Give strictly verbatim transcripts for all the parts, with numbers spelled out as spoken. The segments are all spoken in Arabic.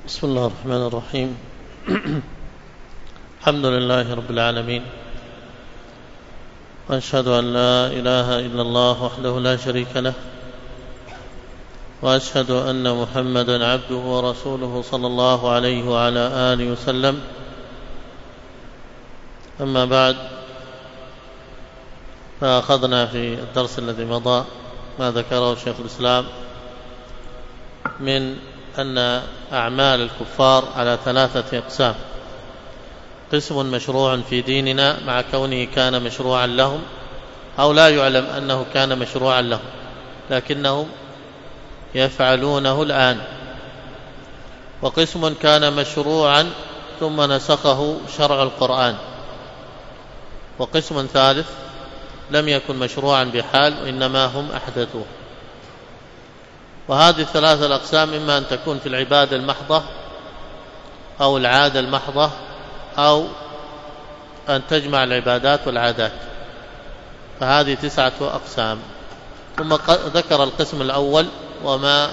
بسم الله الرحمن الرحيم. الحمد لله رب العالمين، وأشهد أن لا إله إلا الله وحده لا شريك له، وأشهد أن محمدا عبده ورسوله صلى الله عليه وعلى آله وسلم. أما بعد، فأخذنا في الدرس الذي مضى ما ذكره شيخ الإسلام من أن أعمال الكفار على ثلاثة أقسام: قسم مشروع في ديننا مع كونه كان مشروعا لهم، أو لا يعلم أنه كان مشروعا لهم لكنهم يفعلونه الآن، وقسم كان مشروعا ثم نسخه شرع القرآن، وقسم ثالث لم يكن مشروعا بحال وإنما هم أحدثوه. وهذه الثلاثة الأقسام إما أن تكون في العبادة المحضة أو العادة المحضة أو أن تجمع العبادات والعادات، فهذه تسعة أقسام. ثم ذكر القسم الأول وما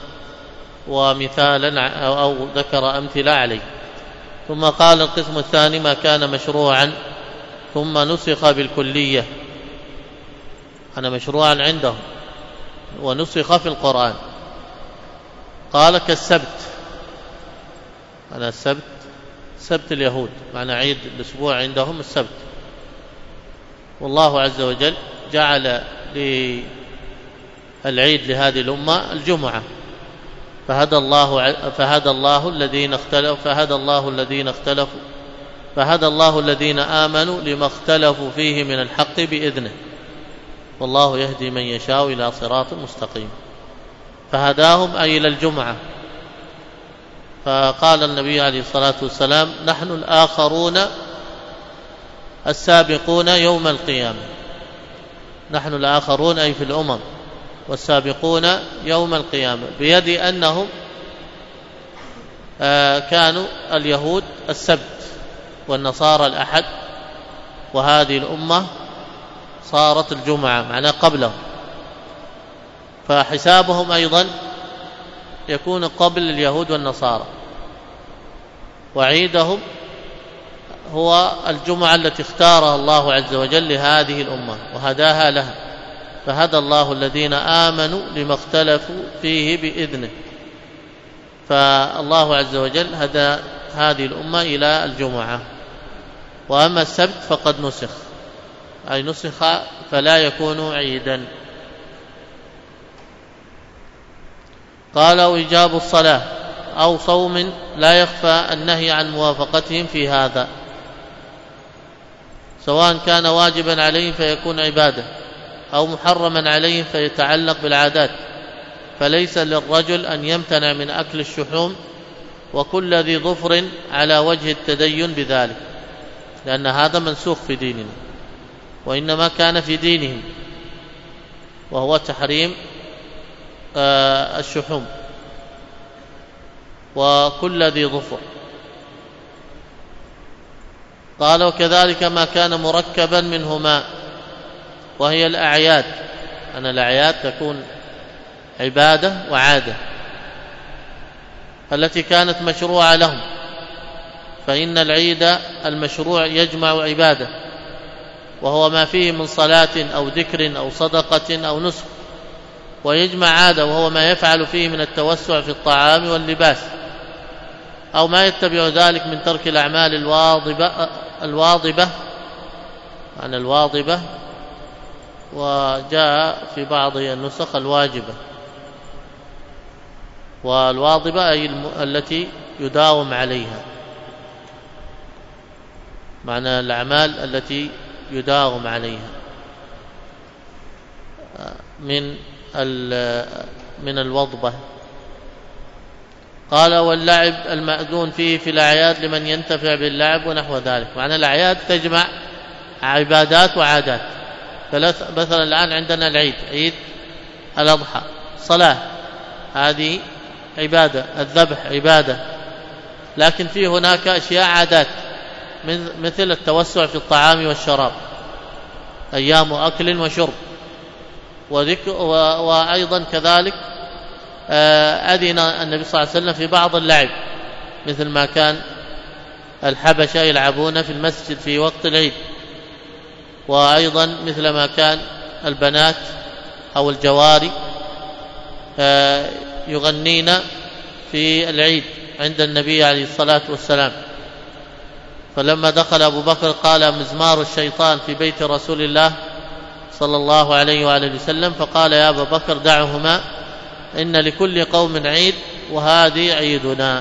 ومثالا أو ذكر أمثلة عليه، ثم قال القسم الثاني ما كان مشروعا ثم نسخ بالكلية، أنا مشروعا عندهم ونسخ في القرآن. قال كالسبت، أنا السبت سبت اليهود، معنى عيد الأسبوع عندهم السبت، والله عز وجل جعل للعيد لهذه الأمة الجمعة، فهدى الله فهدى الله الذين اختلفوا فهدى الله الذين اختلفوا فهدى الله الذين آمنوا لما اختلفوا فيه من الحق بإذنه، والله يهدي من يشاء إلى صراط مستقيم. فهداهم أي إلى الجمعة. فقال النبي عليه الصلاة والسلام: نحن الآخرون السابقون يوم القيامة. نحن الآخرون أي في الأمم، والسابقون يوم القيامة، بيد أنهم كانوا اليهود السبت والنصارى الأحد، وهذه الأمة صارت الجمعة معناه قبلهم، فحسابهم أيضا يكون قبل اليهود والنصارى، وعيدهم هو الجمعة التي اختارها الله عز وجل لهذه الأمة وهداها لها، فهدى الله الذين آمنوا لما اختلفوا فيه بإذنه، فالله عز وجل هدى هذه الأمة إلى الجمعة. وأما السبت فقد نسخ، أي نسخ فلا يكون عيدا. قال: وإجاب الصلاة أو صوم لا يخفى النهي عن موافقتهم في هذا، سواء كان واجبا عليهم فيكون عبادة أو محرما عليهم فيتعلق بالعادات، فليس للرجل أن يمتنع من أكل الشحوم وكل ذي ظفر على وجه التدين بذلك، لأن هذا منسوخ في ديننا، وإنما كان في دينهم، وهو تحريم الشحوم وكل ذي ظفر. قال: وكذلك ما كان مركبا منهما، وهي الأعياد، أن الأعياد تكون عبادة وعادة التي كانت مشروعة لهم، فإن العيد المشروع يجمع عبادة، وهو ما فيه من صلاة أو ذكر أو صدقة أو نسك، ويجمع عادة وهو ما يفعل فيه من التوسع في الطعام واللباس، أو ما يتبع ذلك من ترك الأعمال الواضبة الواضبة عن الواضبة، وجاء في بعض النسخ الواجبة، والواضبة أي التي يداوم عليها، معنى الأعمال التي يداوم عليها من من الوضبة. قال: واللعب المأذون فيه في الأعياد لمن ينتفع باللعب ونحو ذلك، معنى الأعياد تجمع عبادات وعادات. مثلا الآن عندنا العيد، عيد الأضحى، صلاة هذه عبادة، الذبح عبادة، لكن في هناك أشياء عادات مثل التوسع في الطعام والشراب، أيام أكل وشرب، وذكر وأيضا كذلك أذن النبي صلى الله عليه وسلم في بعض اللعب مثل ما كان الحبشة يلعبون في المسجد في وقت العيد، وأيضا مثل ما كان البنات أو الجواري يغنين في العيد عند النبي عليه الصلاة والسلام. فلما دخل أبو بكر قال: مزمار الشيطان في بيت رسول الله صلى الله عليه وآله وسلم، فقال: يا أبا بكر دعهما، إن لكل قوم عيد وهذه عيدنا.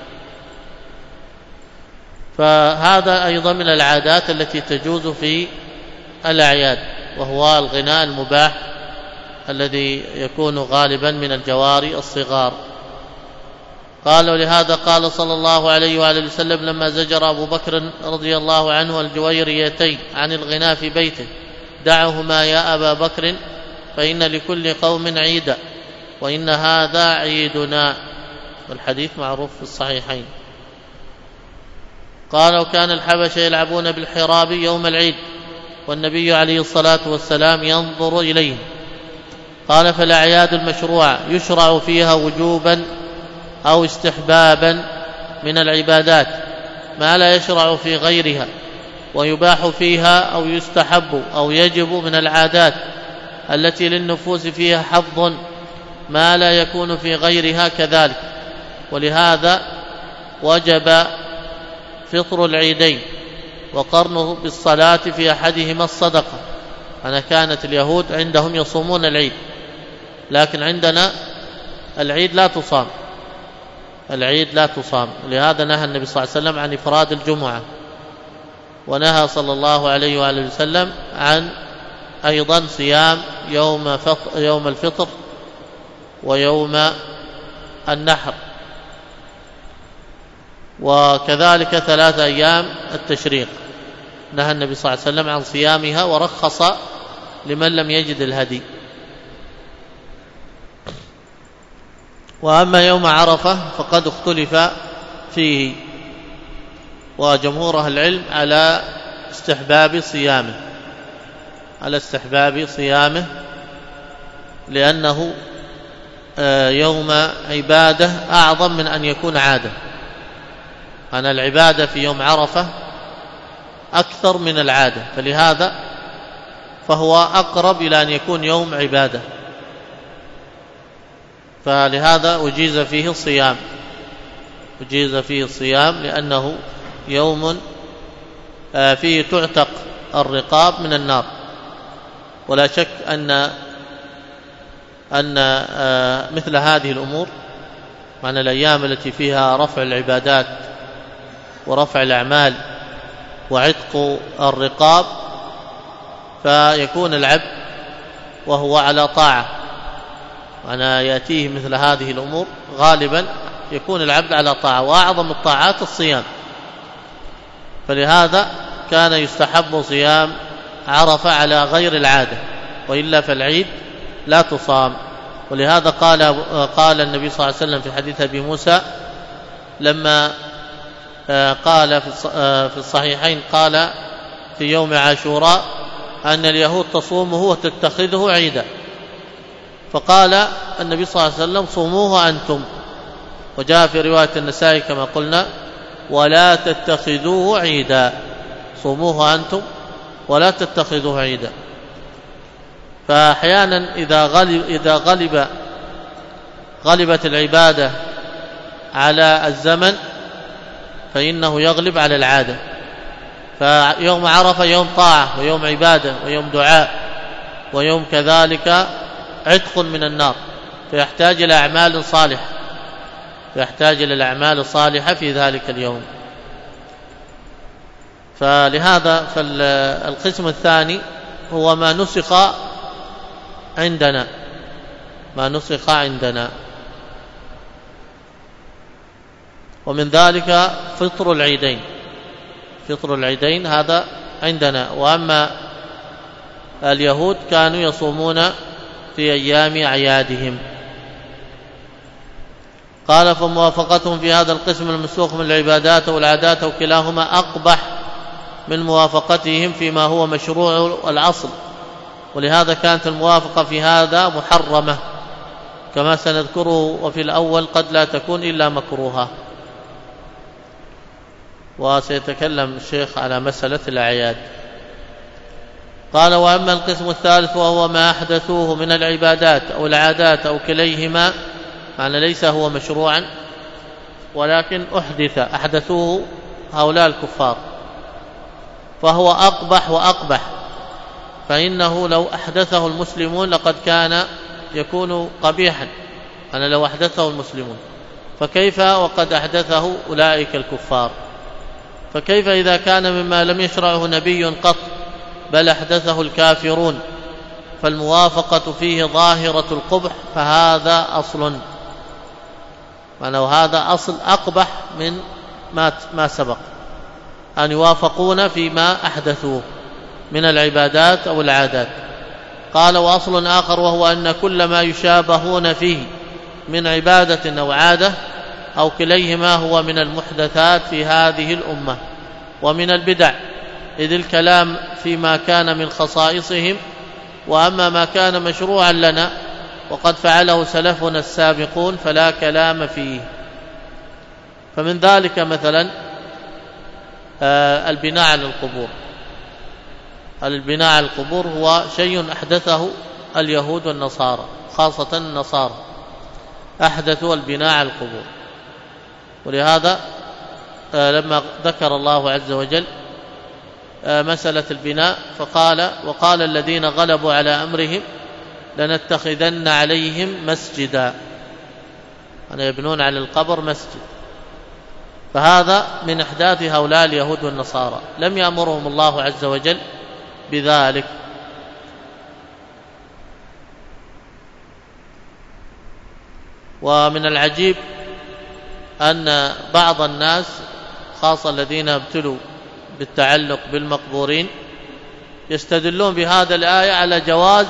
فهذا أيضا من العادات التي تجوز في الأعياد، وهو الغناء المباح الذي يكون غالبا من الجواري الصغار. قال: ولهذا قال صلى الله عليه وآله وسلم لما زجر أبو بكر رضي الله عنه الجويريتين عن الغناء في بيته: دعهما يا أبا بكر فإن لكل قوم عيدا وإن هذا عيدنا. والحديث معروف في الصحيحين. قال: وكان الحبشة يلعبون بالحراب يوم العيد والنبي عليه الصلاة والسلام ينظر إليهم. قال: فالأعياد المشروعة يشرع فيها وجوبا أو استحبابا من العبادات ما لا يشرع في غيرها، ويباح فيها أو يستحب أو يجب من العادات التي للنفوس فيها حظ ما لا يكون في غيرها كذلك. ولهذا وجب فطر العيدين وقرنه بالصلاة في أحدهما الصدقة. أنا كانت اليهود عندهم يصومون العيد، لكن عندنا العيد لا تصام، العيد لا تصام. لهذا نهى النبي صلى الله عليه وسلم عن إفراد الجمعة، ونهى صلى الله عليه وآله وسلم عن أيضا صيام يوم, يوم الفطر ويوم النحر، وكذلك ثلاثة أيام التشريق نهى النبي صلى الله عليه وسلم عن صيامها، ورخص لمن لم يجد الهدي. وأما يوم عرفة فقد اختلف فيه، وجمهور أهل العلم على استحباب صيامه على استحباب صيامه لأنه يوم عبادة أعظم من أن يكون عادة. أن العبادة في يوم عرفة أكثر من العادة، فلهذا فهو أقرب إلى أن يكون يوم عبادة، فلهذا أجيز فيه الصيام أجيز فيه الصيام لأنه يوم فيه تعتق الرقاب من النار. ولا شك أن أن مثل هذه الأمور، معنى الأيام التي فيها رفع العبادات ورفع الأعمال وعتق الرقاب، فيكون العبد وهو على طاعة، وأنا يأتيه مثل هذه الأمور غالبا يكون العبد على طاعة، وأعظم الطاعات الصيام. فلهذا كان يستحب صيام عرفة على غير العادة، وإلا فالعيد لا تصام. ولهذا قال قال النبي صلى الله عليه وسلم في حديث أبي موسى لما قال في الصحيحين، قال في يوم عاشوراء أن اليهود تصومه وتتخذه عيدا، فقال النبي صلى الله عليه وسلم: صوموه أنتم. وجاء في رواية النسائي كما قلنا: ولا تتخذوه عيدا، صوموه أنتم ولا تتخذوه عيدا. فأحيانا إذا غلب إذا غلب غلبت العبادة على الزمن فإنه يغلب على العادة. فيوم عرفة يوم طاعة ويوم عبادة ويوم دعاء ويوم كذلك عتق من النار، فيحتاج إلى أعمال صالحة فيحتاج إلى الأعمال الصالحة في ذلك اليوم. فلهذا فالقسم الثاني هو ما نسخ عندنا ما نسخ عندنا ومن ذلك فطر العيدين فطر العيدين هذا عندنا. وأما اليهود كانوا يصومون في أيام أعيادهم. قال: فموافقتهم في هذا القسم المسوق من العبادات والعادات وكلاهما أقبح من موافقتهم فيما هو مشروع الأصل، ولهذا كانت الموافقة في هذا محرمة كما سنذكره، وفي الأول قد لا تكون إلا مكروها. وسيتكلم الشيخ على مسألة الأعياد. قال: وأما القسم الثالث وهو ما أحدثوه من العبادات أو العادات أو كليهما، معنى ليس هو مشروعا ولكن أحدث أحدثوه هؤلاء الكفار، فهو أقبح وأقبح، فإنه لو أحدثه المسلمون لقد كان يكون قبيحا، أنا لو أحدثه المسلمون، فكيف وقد أحدثه أولئك الكفار؟ فكيف إذا كان مما لم يشرعه نبي قط بل أحدثه الكافرون، فالموافقة فيه ظاهرة القبح، فهذا أصل، معنى هذا أصل أقبح من ما سبق، أن يوافقون فيما أحدثوه من العبادات أو العادات. قال: وأصل آخر وهو أن كل ما يشابهون فيه من عبادة أو عادة أو كليهما هو من المحدثات في هذه الأمة ومن البدع، إذ الكلام فيما كان من خصائصهم، وأما ما كان مشروعا لنا وقد فعله سلفنا السابقون فلا كلام فيه. فمن ذلك مثلا البناء على القبور. البناء على القبور هو شيء أحدثه اليهود والنصارى، خاصة النصارى أحدثوا البناء على القبور. ولهذا لما ذكر الله عز وجل مسألة البناء فقال: وقال الذين غلبوا على أمرهم لنتخذن عليهم مسجدا، أن يبنون على القبر مسجد. فهذا من أحداث هؤلاء اليهود والنصارى، لم يأمرهم الله عز وجل بذلك. ومن العجيب أن بعض الناس خاصة الذين ابتلوا بالتعلق بالمقبورين يستدلون بهذا الآية على جواز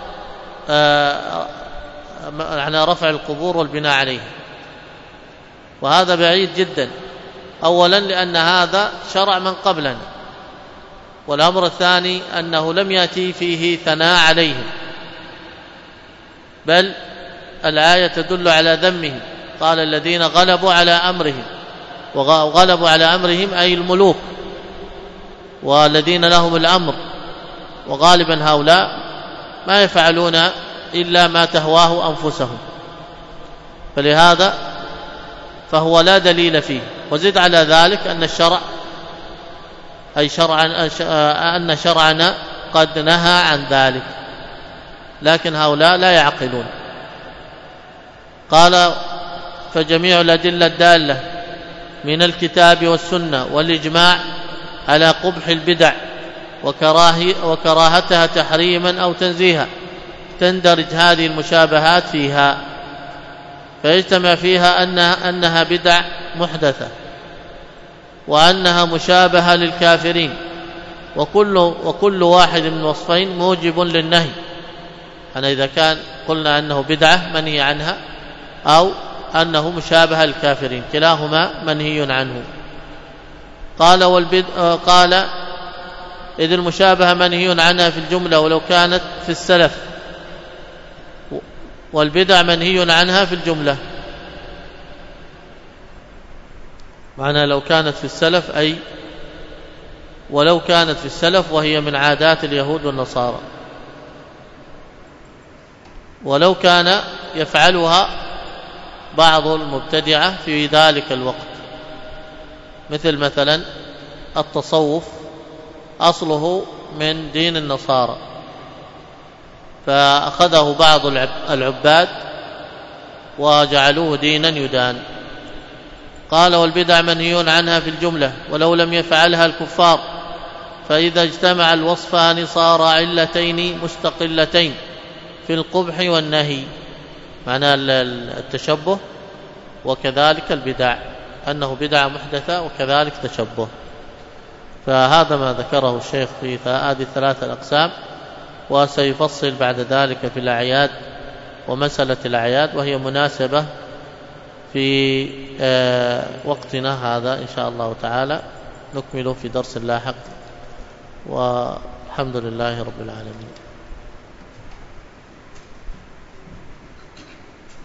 على رفع القبور والبناء عليها، وهذا بعيد جدا. أولا لأن هذا شرع من قبلنا، والأمر الثاني أنه لم يأتي فيه ثناء عليهم، بل الآية تدل على ذمهم. قال: الذين غلبوا على أمرهم، وغلبوا على أمرهم أي الملوك والذين لهم الأمر، وغالبا هؤلاء ما يفعلون إلا ما تهواه أنفسهم، فلهذا فهو لا دليل فيه. وزد على ذلك أن الشرع أي شرعا أن شرعنا قد نهى عن ذلك، لكن هؤلاء لا يعقلون. قال: فجميع الأدلة الدالة من الكتاب والسنة والإجماع على قبح البدع وكراهتها تحريما أو تنزيها تندرج هذه المشابهات فيها، فيجتمع فيها أنها, أنها بدع محدثة، وأنها مشابهة للكافرين، وكل, وكل واحد من الوصفين موجب للنهي. أنا إذا كان قلنا أنه بدعة منهي عنها أو أنه مشابهة للكافرين، كلاهما منهي عنه. قال: والبد... قال: إذ المشابهة منهي عنها في الجملة ولو كانت في السلف، والبدع منهي عنها في الجملة. معنى لو كانت في السلف أي ولو كانت في السلف وهي من عادات اليهود والنصارى، ولو كان يفعلها بعض المبتدعة في ذلك الوقت، مثل مثلا التصوف أصله من دين النصارى، فأخذه بعض العباد وجعلوه دينا يدان. قال: والبدع منهي عنها في الجملة ولو لم يفعلها الكفار، فإذا اجتمع الوصفان صار علتين مستقلتين في القبح والنهي، معنى التشبه وكذلك البدع، أنه بدعة محدثة وكذلك تشبه. فهذا ما ذكره الشيخ في هذه الثلاثة الأقسام، وسيفصل بعد ذلك في الأعياد ومسألة الأعياد، وهي مناسبة في وقتنا هذا إن شاء الله تعالى، نكمل في درس لاحق، والحمد لله رب العالمين.